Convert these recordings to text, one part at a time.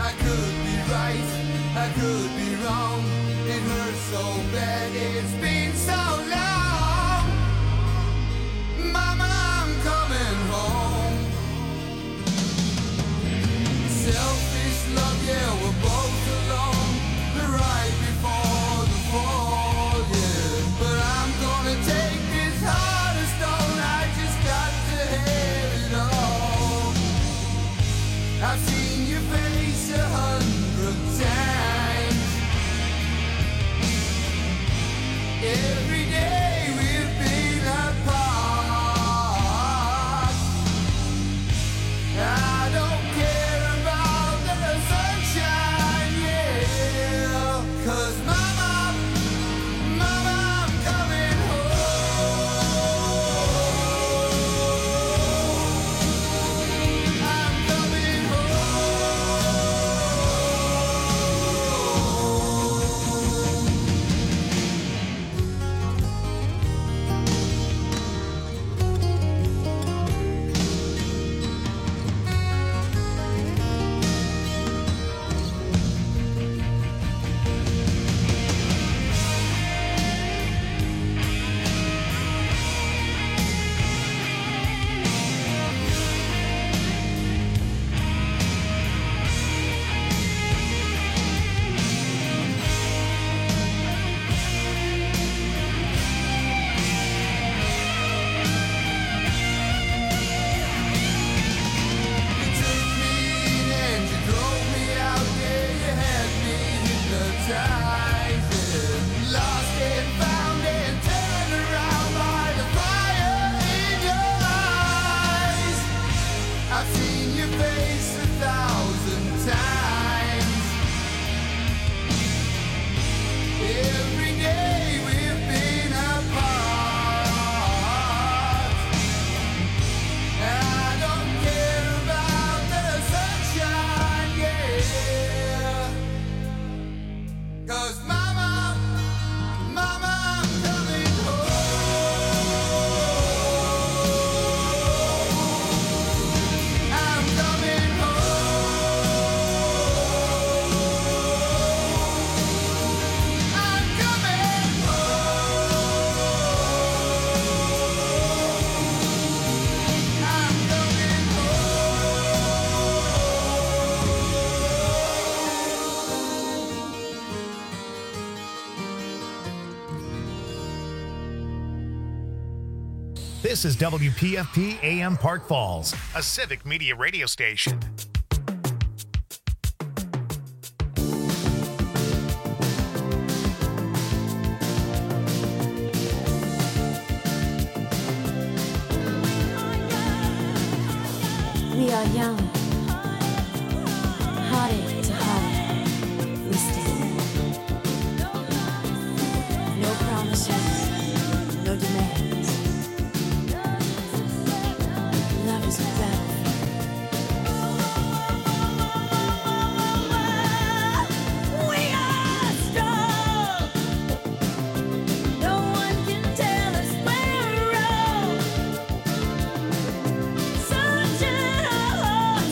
I could be right, I could be wrong. It hurts so bad, it's been so long. Mama, I'm coming home. Selfish love, yeah, we're both alone. The right before the fall, yeah. But I'm gonna take this heart of stone. I just got to have it all. I've seen your face 100 times. Every day we've been apart. I don't care about the sunshine, yeah. 'Cause mama, mama, I'm coming home. I'm coming This is WPFP AM Park Falls, a civic media radio station. We are young, hearted to heart, we stand. No promises, no demands. Love is a battlefield. We are strong. No one can tell us we're wrong. Sunshine our hearts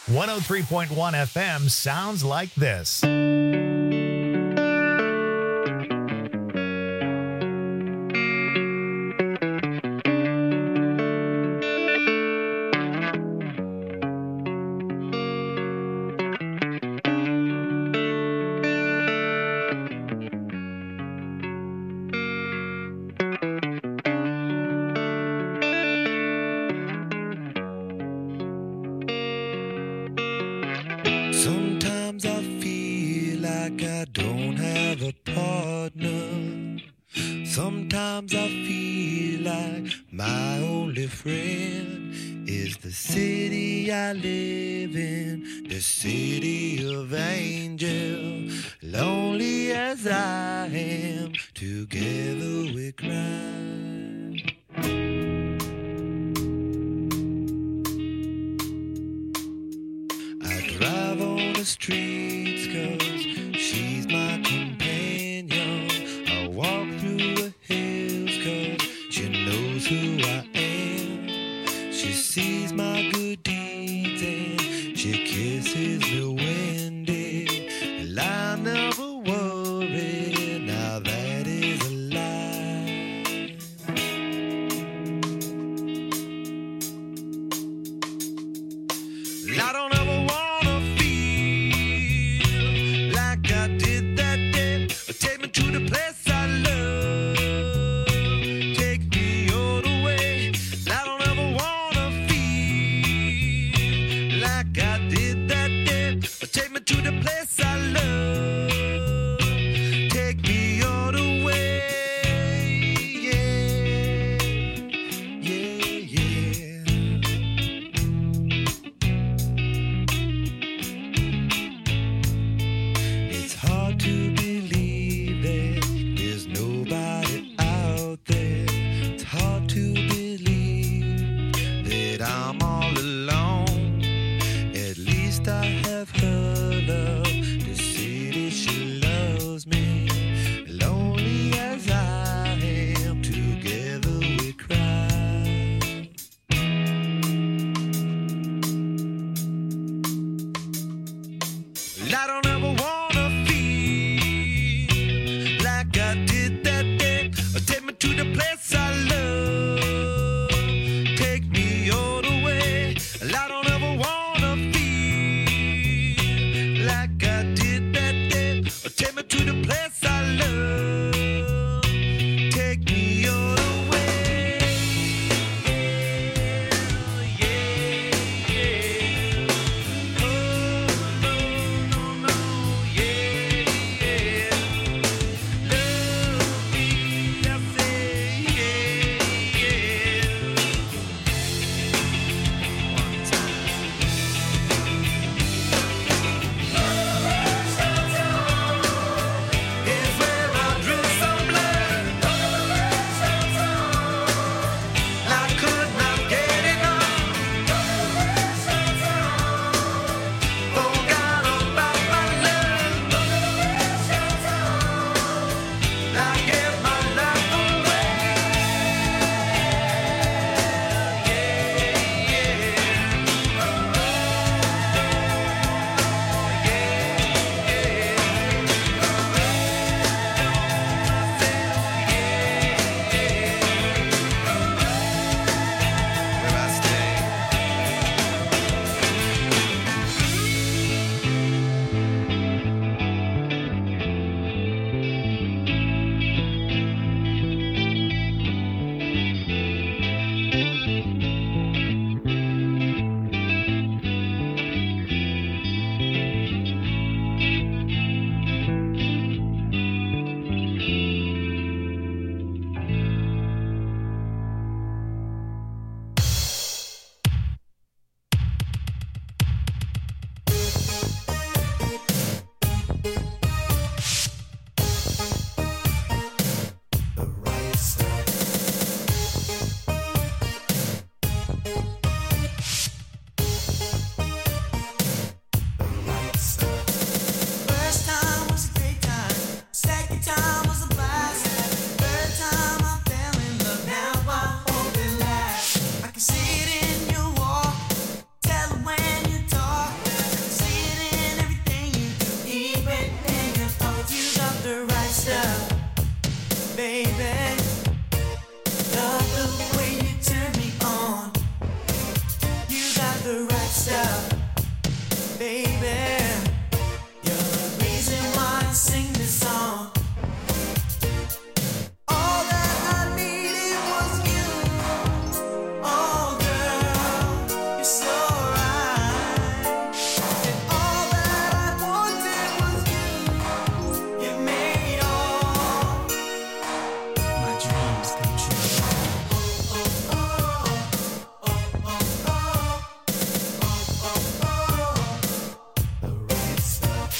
103.1 FM sounds like this. Sometimes I feel like I don't have a partner. Sometimes I feel like my only friend is the city I live in, the city of angel. Lonely as I am, together we cry. Drive on the streets 'cause she's my companion. I walk through the hills 'cause she knows who I am. She sees my good deeds and she kisses me windy. And I never worry, now that is a lie. I don't ever want to the place I love, take me all the way. I don't ever wanna feel like I did that day. Take me to the place I love, take me all the way. Yeah, yeah, yeah. It's hard to believe there's nobody out there. It's hard to believe that I'm all alone. At least I have her love, the city she loves me. Lonely as I am, together we cry. I don't ever wanna feel like I did that day. Take me to the place I love, take me all the way. I don't ever wanna feel like I did that day. Take me to the place I love, take me all the way. Yeah, yeah, yeah. Oh, no, no, no, yeah, yeah. Love right stuff, baby. Love the way you turn me on. You got the right stuff, baby. You're the reason why I sing this song. All that I needed was you. Oh, girl, you're so right. And all that I wanted was you. You made all my dreams come true. The right stuff.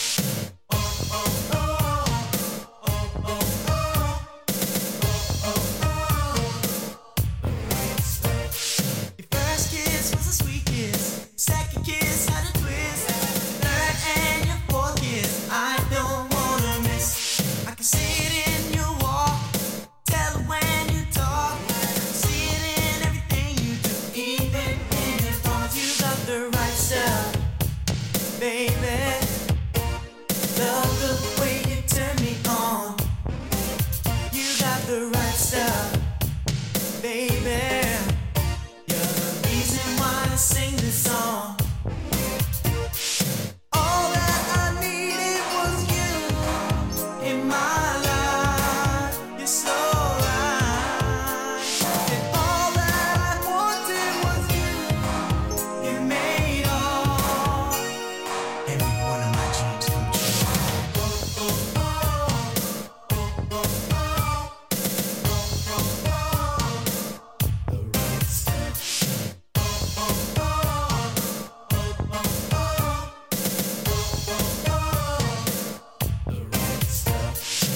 Your first kiss was a sweet kiss. Second kiss had a twist. Third and your fourth kiss, I don't wanna miss. I can see it in your walk, tell it when you talk. See it in everything you do, even in your thoughts. You got the right stuff, baby. Love the way you turn me on. You got the right stuff, baby. You're the reason why I sing this song. All that I needed was you in my life. You're so right. And all that I wanted was you. You made all every one of my dreams come true. The right stuff. The right stuff.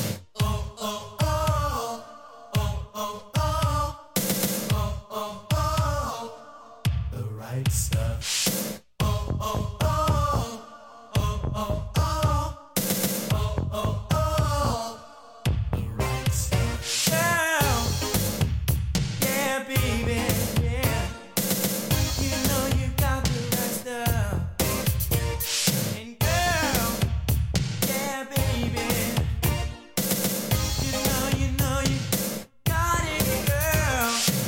The right stuff. The right stuff. Girl, yeah, baby, yeah. You know you got the right stuff. And girl, yeah, baby. You know you got it, girl.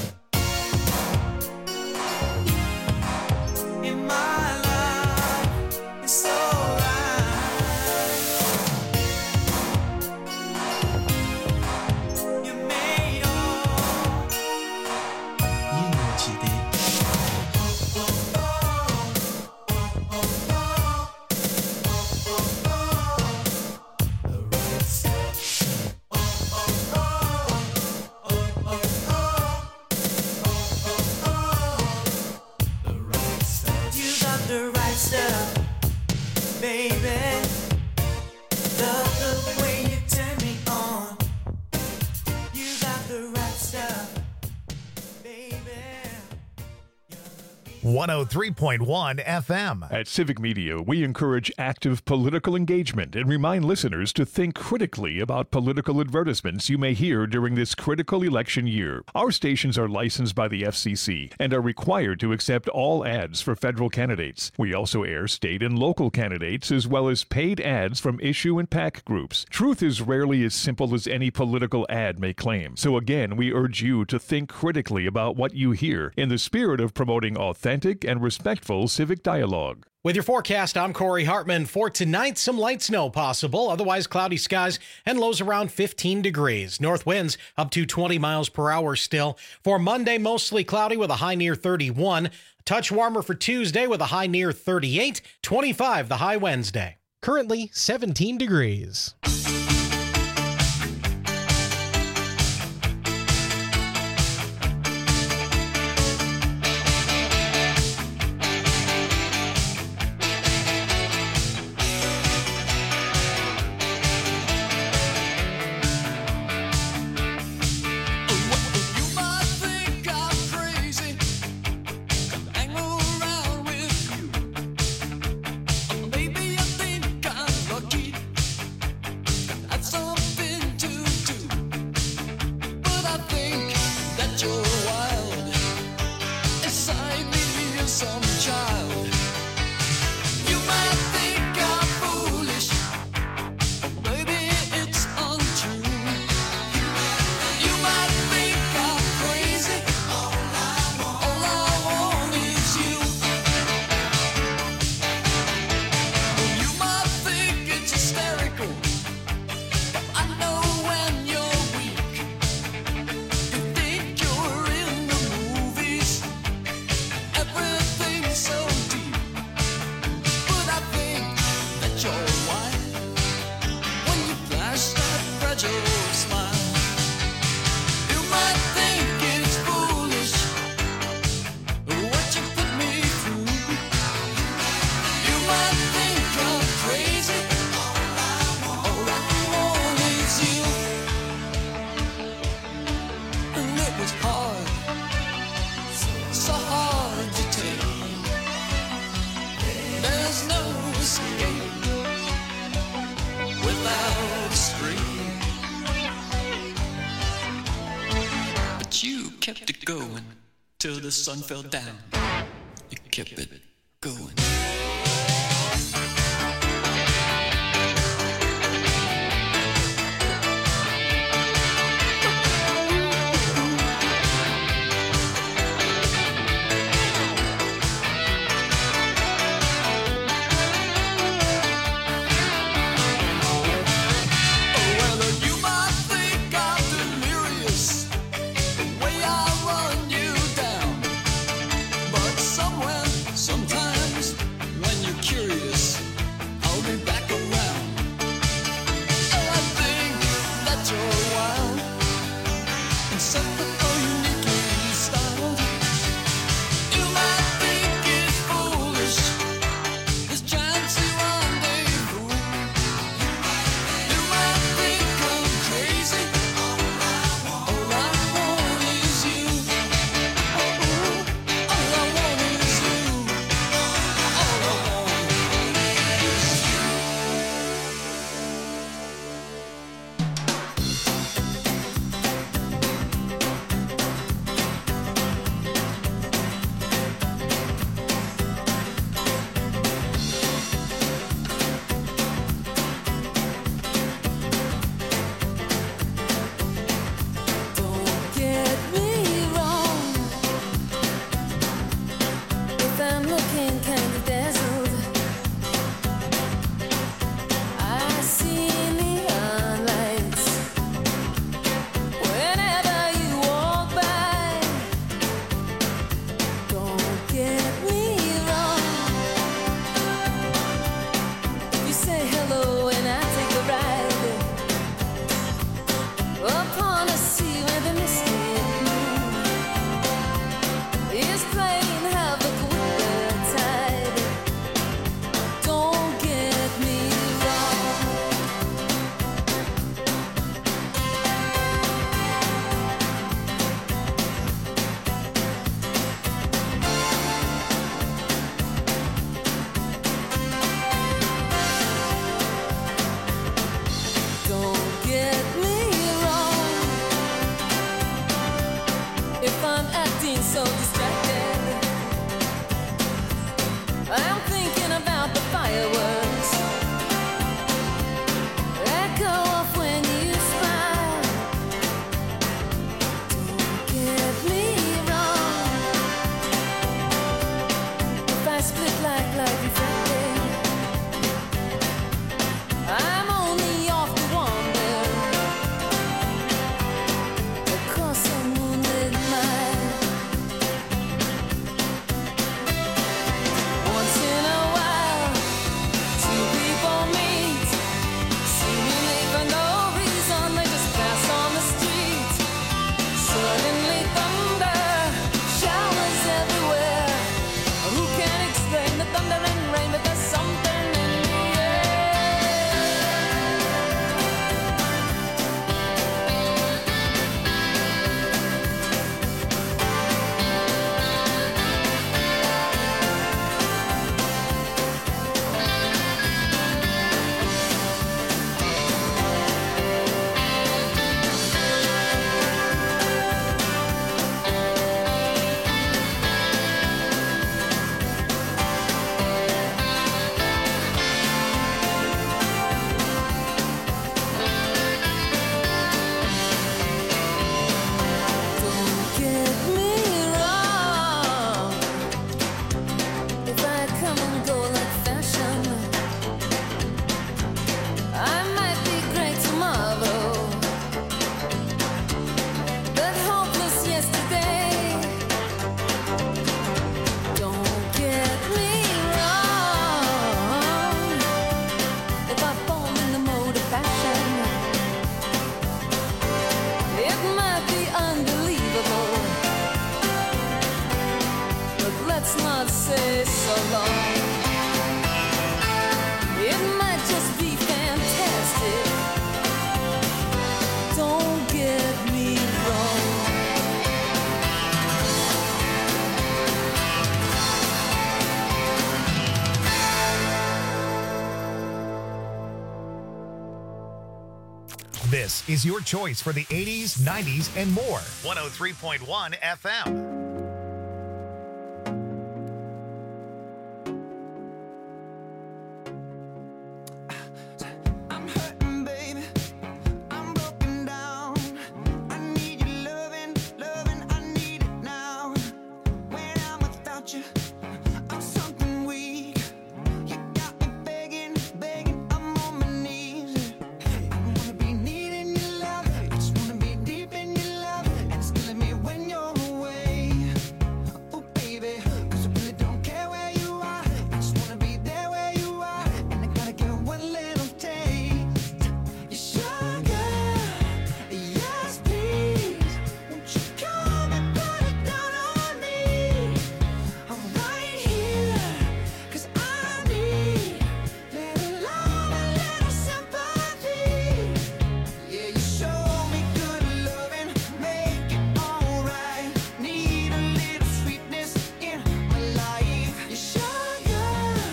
In my life, it's so right. You made all. You know what you did. The right stuff. The right stuff. You got the right stuff, baby. Love the way you turn me on. You got the right stuff, baby. 103.1 FM. At Civic Media, we encourage active political engagement and remind listeners to think critically about political advertisements you may hear during this critical election year. Our stations are licensed by the FCC and are required to accept all ads for federal candidates. We also air state and local candidates as well as paid ads from issue and PAC groups. Truth is rarely as simple as any political ad may claim. So again, we urge you to think critically about what you hear in the spirit of promoting authentic and respectful civic dialogue. With your forecast, I'm Corey Hartman. For tonight, some light snow possible, otherwise cloudy skies and lows around 15 degrees. North winds up to 20 miles per hour still. For Monday, mostly cloudy with a high near 31. A touch warmer for Tuesday with a high near 38. 25 the high Wednesday. Currently 17 degrees. You might think I'm crazy, hang around with you. Maybe you think I'm lucky. kept it going till the sun fell down. You kept it going. This is your choice for the 80s, 90s, and more. 103.1 FM. I'm hurting, baby. I'm broken down. I need your loving, I need it now. When I'm without you, I'm something weak. You got me begging, I'm on my knees. I wanna be needing your love. I just wanna be deep in your love. And it's killing me when you're away. Oh, baby, 'cause I really don't care where you are. I just wanna be there where you are. And I gotta get one little taste. Your sugar, yes please. Won't you come and put it down on me? I'm right here, 'cause I need little love, a little sympathy. Yeah, you show me good loving, make it alright. Need a little sweetness in my life. Your sugar,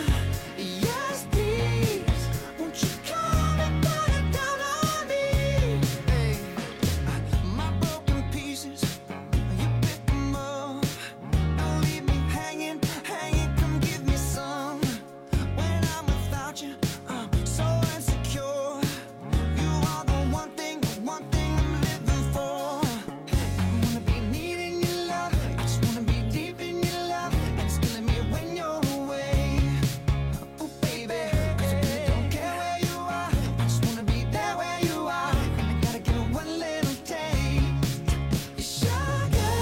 yes please. Won't you come and put it down on me? Hey, my broken pieces, you pick them up. Don't leave me hanging, come give me some. When I'm without you, I'm so insecure. You are the one thing I'm living for. I wanna be needing your love, I just wanna be deep in your love. And it's killing me when you're away. Oh baby, 'cause I really don't care where you are. I just wanna be there where you are. And I gotta get one little taste. Your sugar,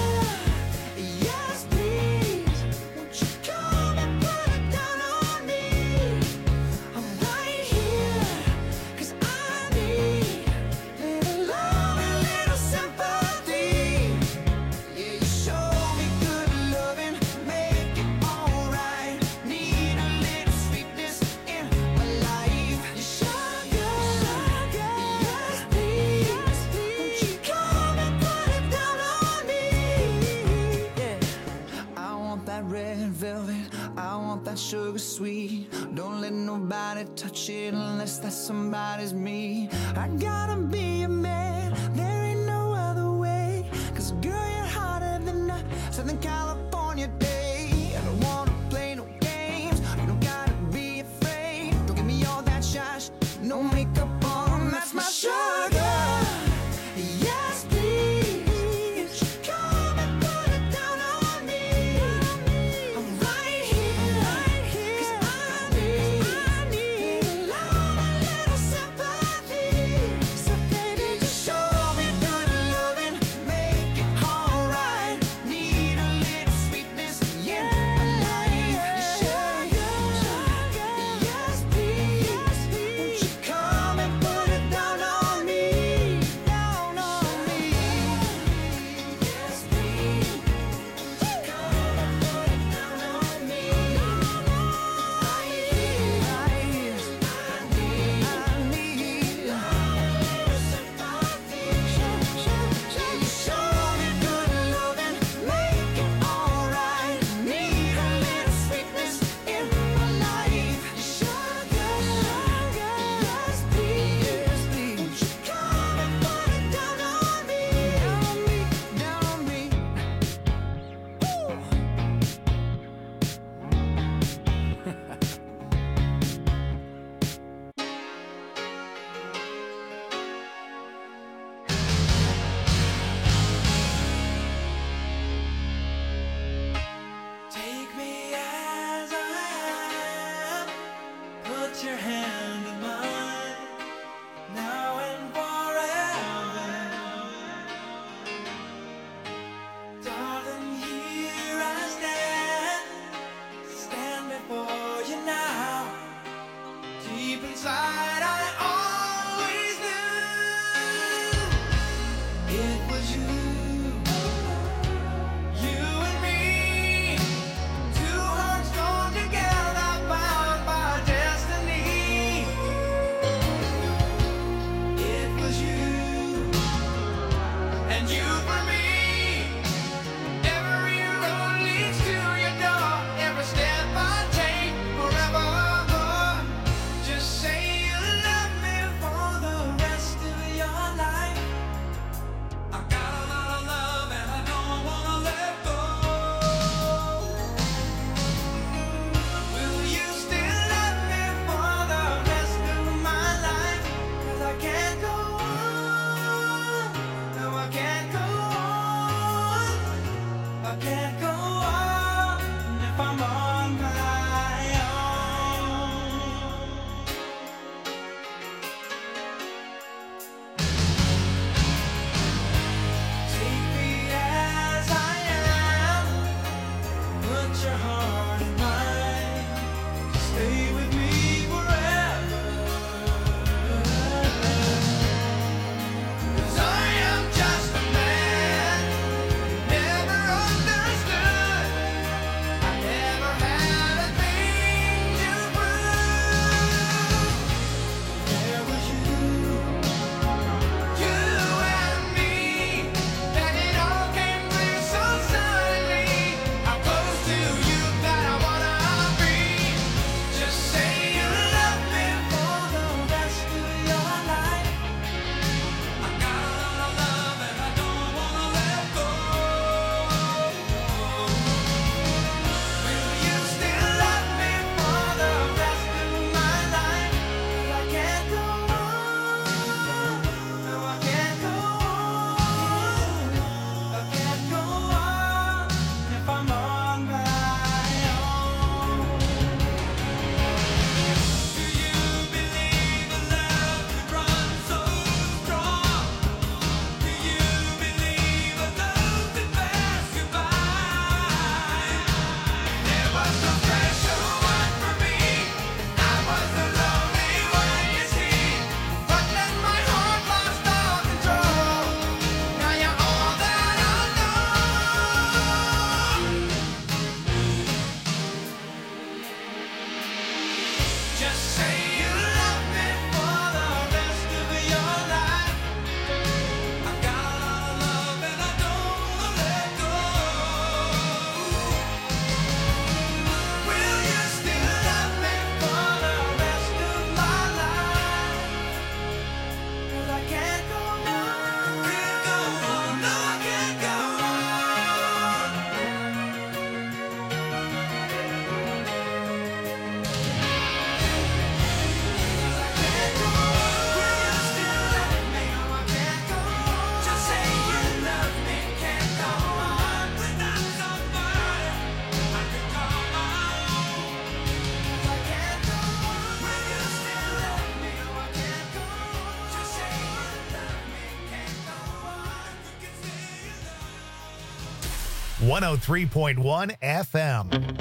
yes please. Won't you come and put it down on me? I'm right here, 'cause I need little love, a little sympathy. Yeah, you show me good loving, make it alright. Need a little sweetness in my life. Your sugar, yes please. Won't you come and put it down on me? Yeah, I want that red velvet, I want that sugar sweet. Don't let nobody touch it unless that somebody's me. I gotta be a man, there ain't no other way. 'Cause girl, you're hotter than a Southern California day. I don't wanna play no games, you don't gotta be afraid. Don't give me all that shush, no makeup on, that's my sugar. Yes please. Won't you come and put it down on me? I'm right here, 'cause I need little love, a little sympathy. So baby, just show me good loving, make it alright. Need a little sweetness in my life. Your sugar, yes please. Won't you come and put it down on me? Down on me. Yes please. Come and put it down on me. I need a little sympathy. You show me good loving, make it alright. Need a little sweetness in my life. Your sugar, yes please. Won't you come and put it down on me? Down on me. Take me as I am. Put your hand in mine, now and forever. Darling, here I stand before you now. Deep inside, I always knew it was you. You and me, two hearts joined together, bound by destiny. It was you, and you for me. Every road leads to your door, every step I take forevermore. Just say you love me for the rest of your life. 103.1 FM.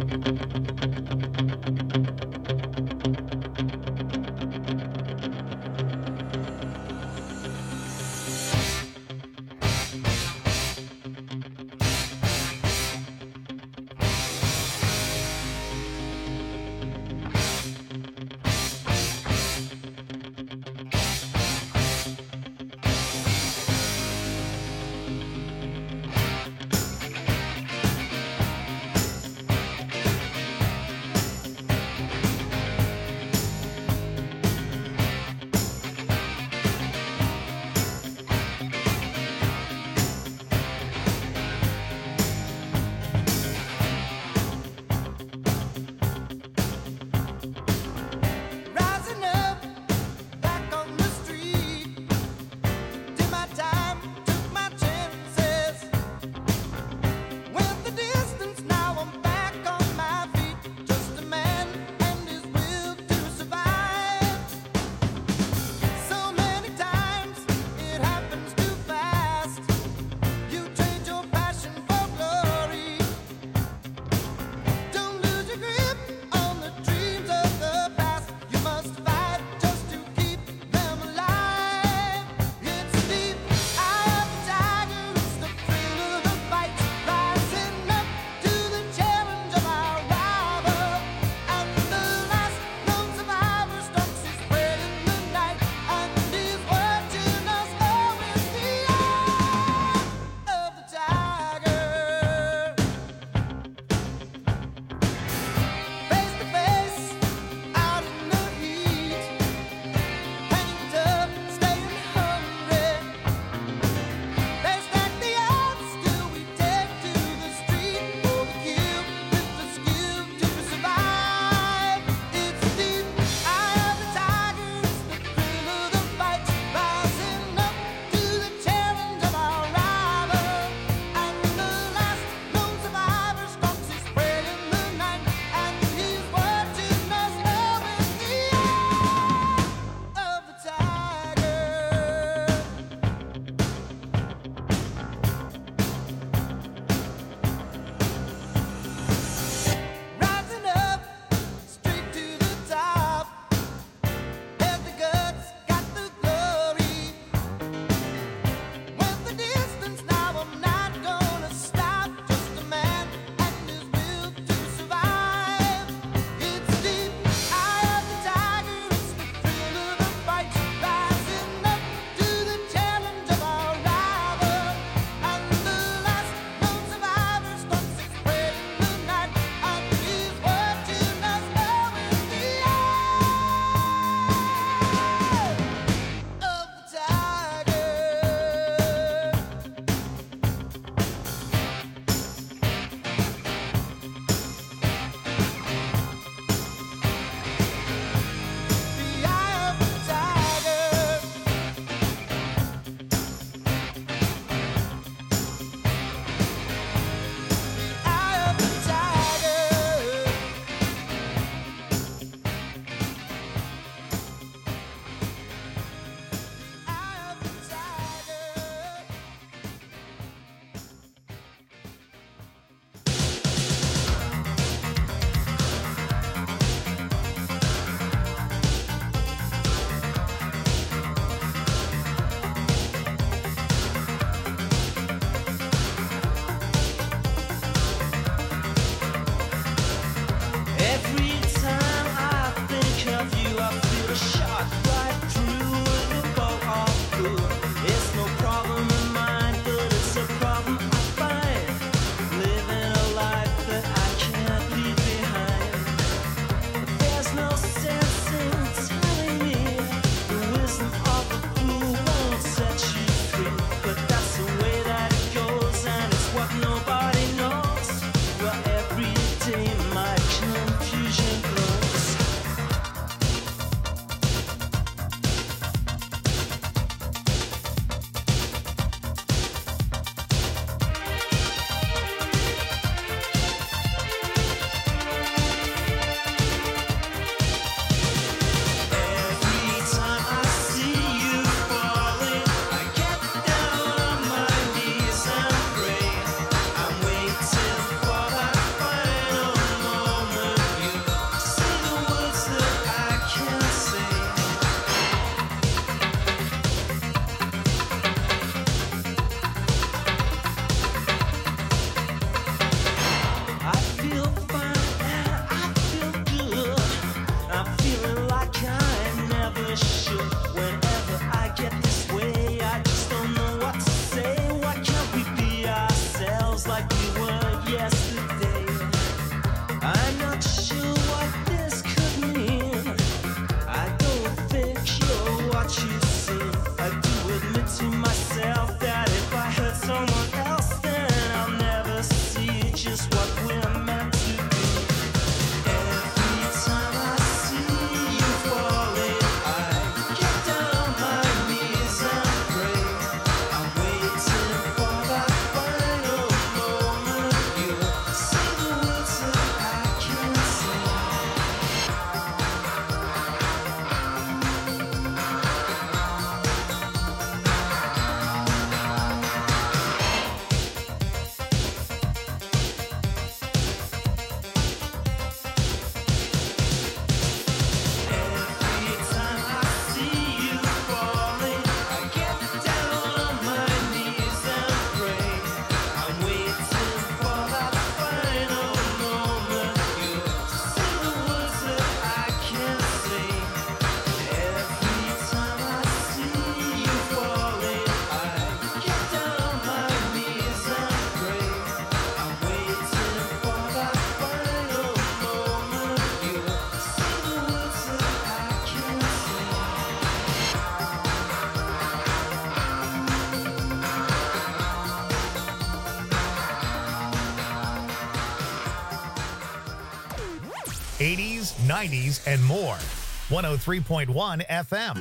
80s, 90s, and more. 103.1 FM.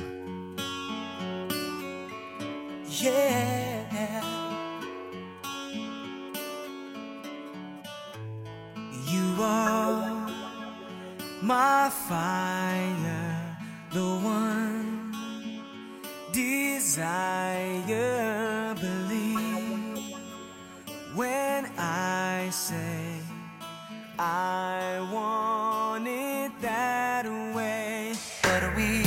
Yeah. You are my fire, the one desire. Believe when I say I want it that way. But we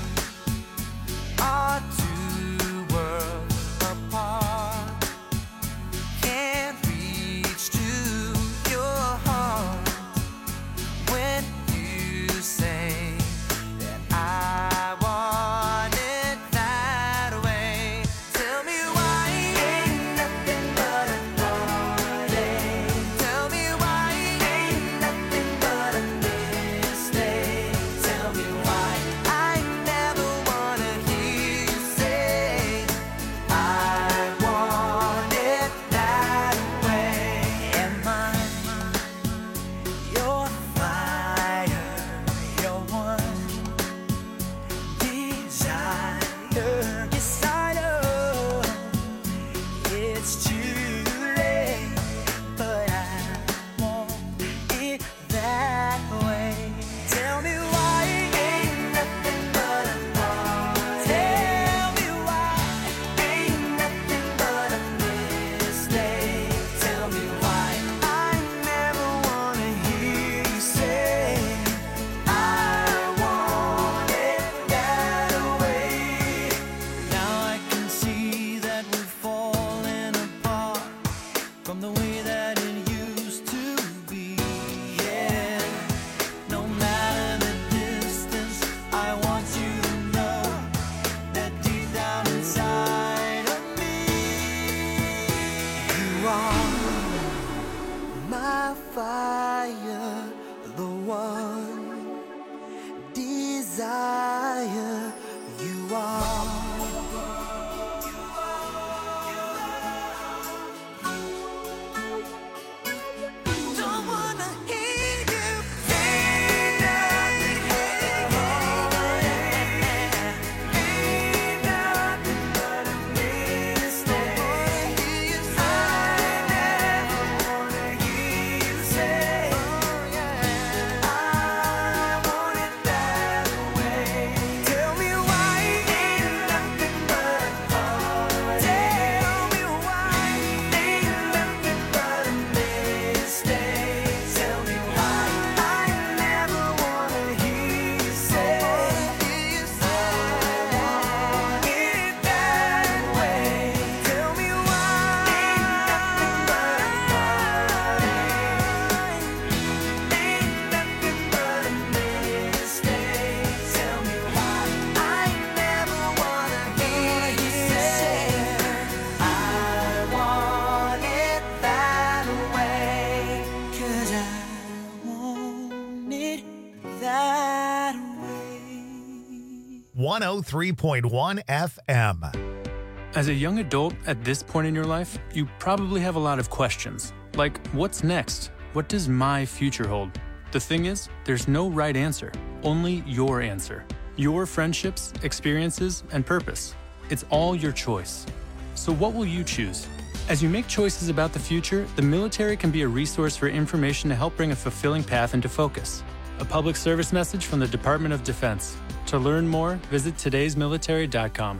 are two worlds apart. Can't reach to your heart when you say that I want it that way. Tell me why ain't nothing but a heartache. Tell me why ain't nothing but a mistake. Tell me why I never wanna hear you say I want it that way. Am I your fire, your one desire? Yes, I know it's too late, but I want it that way. Tell me why ain't nothing but a heartache. Tell me why ain't nothing but a mistake. Tell me why I never wanna hear you say I want it that way. Now I can see that we're falling apart from the way that it used to be. Yeah, no matter the distance, I want you to know that deep down inside of me, you are my fire, the one desire. You are. Don't wanna hear you say nothing. Ain't nothing but a mistake. I never wanna hear you say I want it that way. Tell me why ain't nothing but a heartache. Tell me why ain't nothing but a mistake. Tell me why I never wanna hear you say I want it that way. Tell me why ain't nothing but a heartache. Ain't nothing but a mistake. Tell me why I never wanna hear you say I want it that way. 'Cause I want it that way. 103.1 FM. As a young adult at this point in your life, you probably have a lot of questions. Like, what's next? What does my future hold? The thing is, there's no right answer, only your answer. Your friendships, experiences, and purpose. It's all your choice. So what will you choose? As you make choices about the future, the military can be a resource for information to help bring a fulfilling path into focus. A public service message from the Department of Defense. To learn more, visit todaysmilitary.com.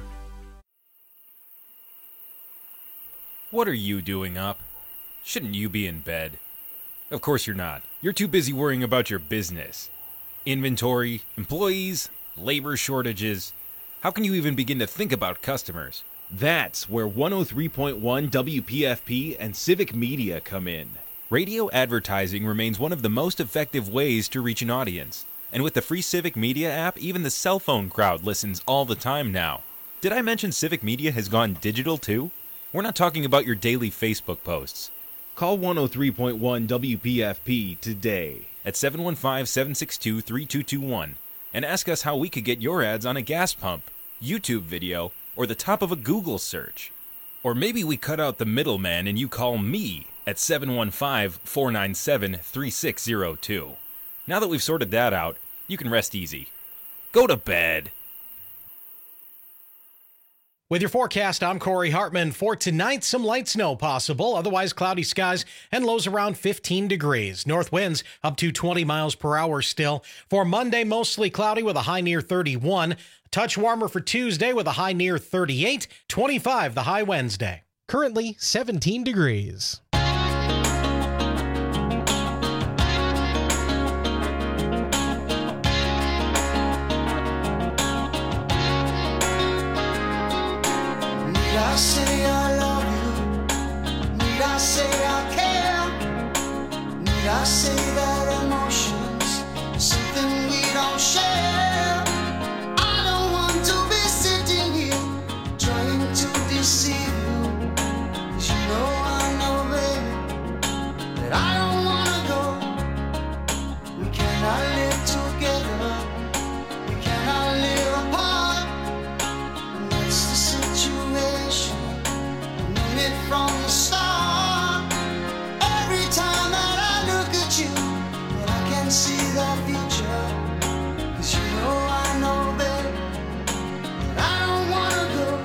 What are you doing up? Shouldn't you be in bed? Of course you're not. You're too busy worrying about your business. Inventory, employees, labor shortages. How can you even begin to think about customers? That's where 103.1 WPFP and Civic Media come in. Radio advertising remains one of the most effective ways to reach an audience. And with the free Civic Media app, even the cell phone crowd listens all the time now. Did I mention Civic Media has gone digital too? We're not talking about your daily Facebook posts. Call 103.1 WPFP today at 715-762-3221 and ask us how we could get your ads on a gas pump, YouTube video, or the top of a Google search. Or maybe we cut out the middleman and you call me at 715-497-3602. Now that we've sorted that out, you can rest easy. Go to bed. With your forecast, I'm Corey Hartman. For tonight, some light snow possible, otherwise cloudy skies and lows around 15 degrees. North winds up to 20 miles per hour still. For Monday, mostly cloudy with a high near 31. A touch warmer for Tuesday with a high near 38. 25 the high Wednesday. Currently 17 degrees. Need I say I love you? Need I say I care? Need I say that emotions are something we don't share? I don't want to be sitting here trying to deceive you, 'cause you know I know, baby, that I don't wanna go. We cannot live together, we cannot live apart. That's the situation, I knew it from the start. Every time that I look at you, well, I can see the future. 'Cause you know, babe, that I don't wanna go.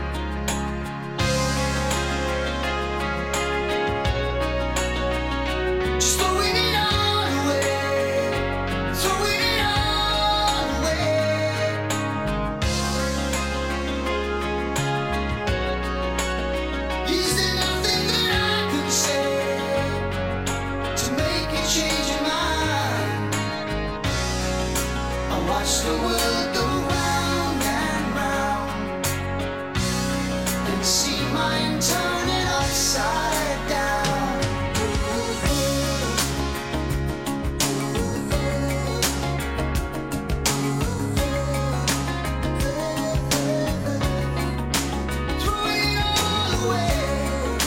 Just throwing it all away, throwing it all away. Is there nothing that I could say to make you change your mind? I watch the world go round and round and see mine turning upside down. Throwing it all away.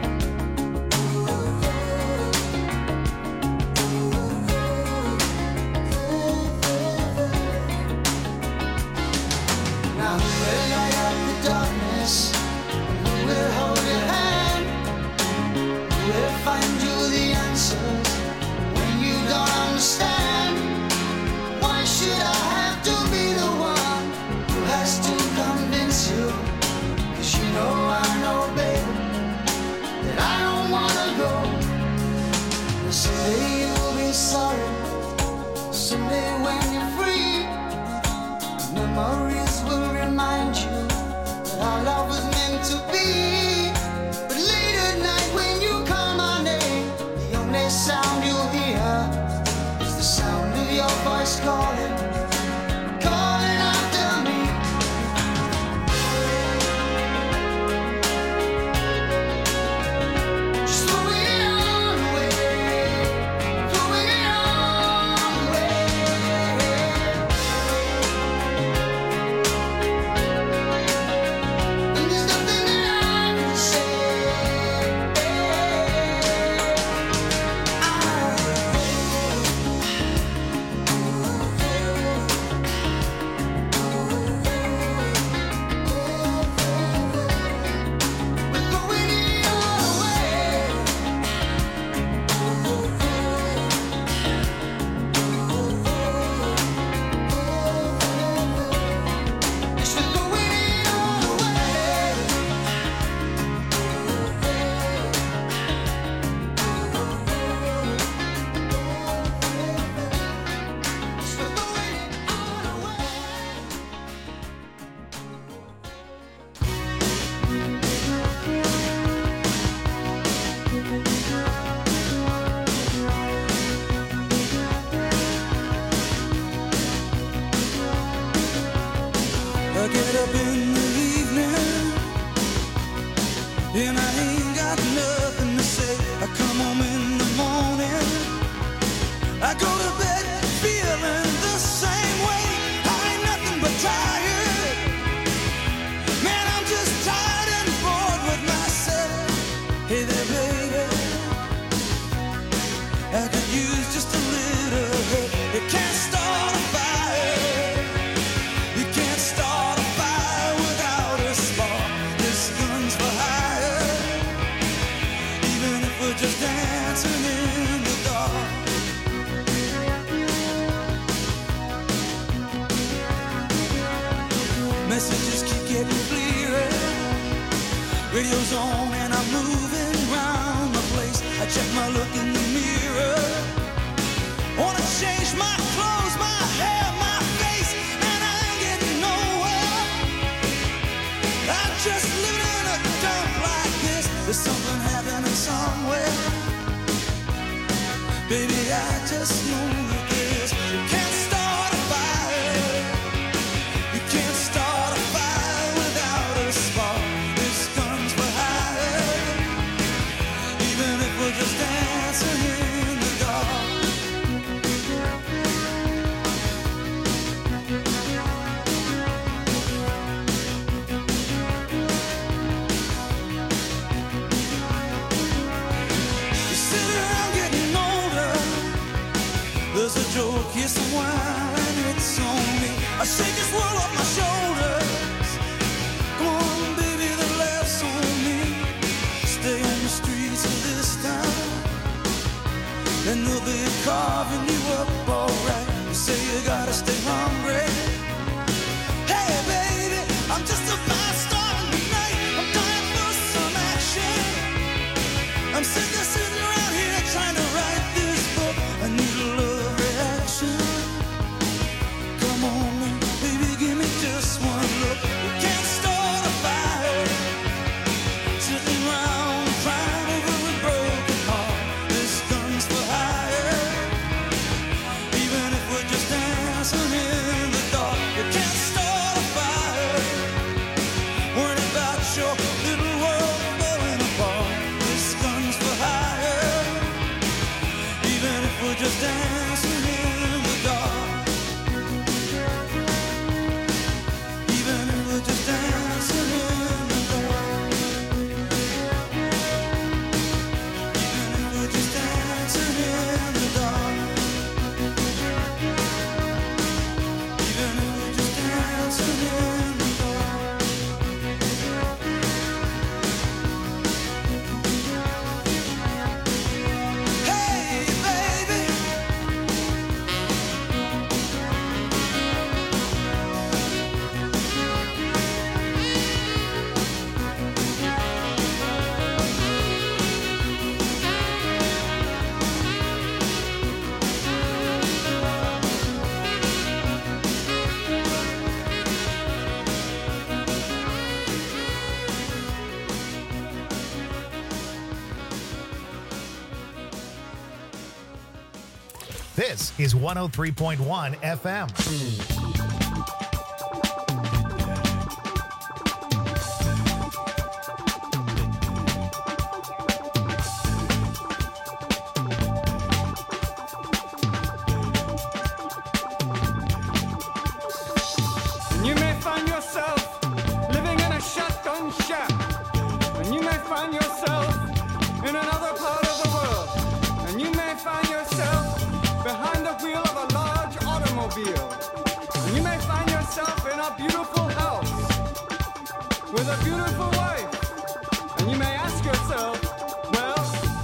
Now who will light up the darkness? Who will hold your hand? Who will find you the answers when you don't understand? Why should I have to be the one who has to convince you? 'Cause you know, baby, that I don't wanna go. And someday you'll be sorry, someday when you're free, memories will remind you that our love was meant to be. But late at night when you call my name, the only sound you'll hear is the sound of your voice calling, calling after me. Just throwing it all away, throwing it all away. And there's nothing that I can say. We're throwing it all away. Yes, we're throwing it all away. Yes, we're throwing it all away. I get up in the evening and I ain't got nothing to say. I come home in the morning, I go to bed feeling the same way. I ain't nothing but tired. Man, I'm just tired and bored with myself. Hey there, baby, I could use just a little help. You can't start a fire. You can't start a fire without a spark. This gun's for hire. Even if we're just dancing in the dark. on and I'm moving round the place. I check my look in the mirror. Wanna change my clothes, my hair, my face, and I ain't getting nowhere. I'm just living in a dump like this. There's something happening somewhere. Baby, I just know that this. You can't start a fire. You can't start a fire without a spark. This gun's for hire. Even if we're just dancing in the dark. You sit around getting older. There's a joke, here's some wine, it's on me. I shake this world off my shoulders. Come on, baby, the laughs on me. Stay on the streets of this town, and they'll be carving you up alright. You say you gotta stay hungry. Hey, baby, I'm just about starting tonight. I'm dying for some action. I'm sick of sitting around here trying to write this book. I need a love reaction. Come on, baby, give me just one look. You can't start a fire sitting around crying over a broken heart. This gun's for hire. Even if we're just dancing in the dark, you can't start a fire. Worried about your little world falling apart. This gun's for hire. Even if we're just dancing in the dark. Even if we're just dancing in the dark. Even if we're just dancing in the dark. Even if we're just dancing in the dark. Hey, baby. This is 103.1 FM. You may find yourself living in a shotgun shack, and you may find yourself in another part of the world, and you may find yourself behind the wheel of a large automobile, and you may find yourself in a beautiful house with a beautiful wife, and you may ask yourself, well,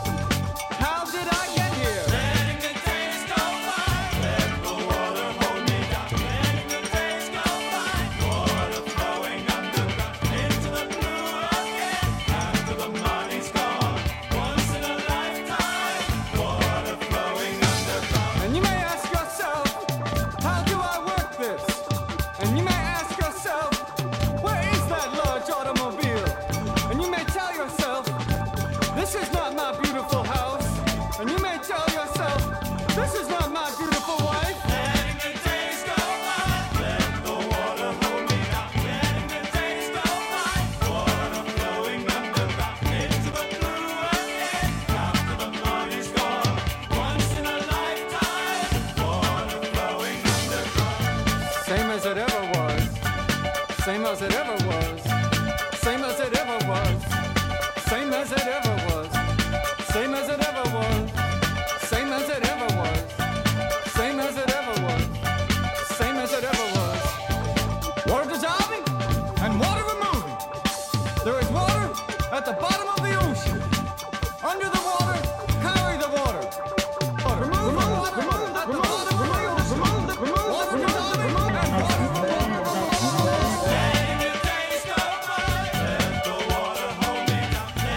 how did I get here? Letting the days go by, let the water hold me down. Letting the days go by, water flowing underground into the blue again. After the money's gone, once in a lifetime, water flowing underground. And you may ask yourself, how do I work this? And you may ask yourself, where is that large automobile? And you may tell yourself, this is not my beautiful house. And you may tell yourself, this is not my beautiful wife. Letting the days go by, let the water hold me down. Letting the days go by, water flowing underground into the blue again. After the money's gone, once in a lifetime, water flowing underground. Same as it ever was. Same as it ever was. Same as it ever was. Same as it ever was. Same as it ever was. Same as it ever was. Same as it ever was. Same as it ever was. Water dissolving and water removing. There is water at the bottom of the ocean. Under the water, carry the water. Remove the water at the bottom of the ocean. Water dissolving and water removing. Letting the days go by, let the water hold me down.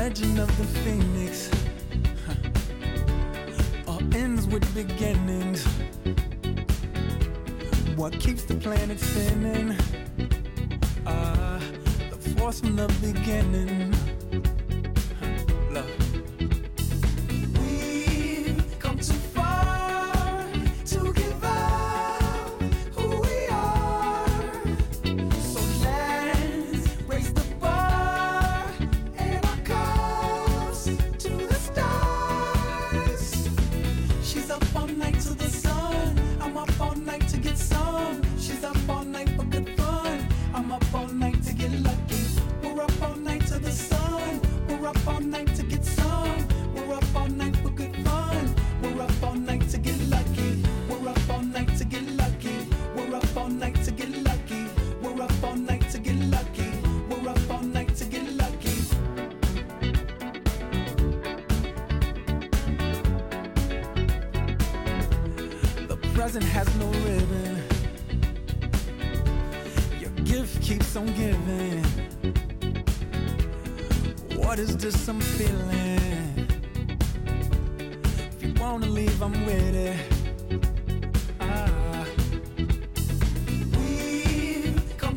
legend of the phoenix all ends with beginnings. What keeps the planet spinning? The force from the beginning. Love. We've come too far to give up who we are. So let's raise the bar and our cups to the stars. She's up all night to the sun. I'm up all night to get some. She's up all night for good fun. I'm up all night to get lucky. We're up all night to the sun. We're up all night to get some. We're up all night for good fun. We're up all night to get lucky. We're up all night to get lucky. We're up all night to get lucky. We're up all night to get lucky. We're up all night to get lucky. The present has no ribbon. Your gift keeps on giving. What is this I'm feeling? If you wanna leave, I'm with it.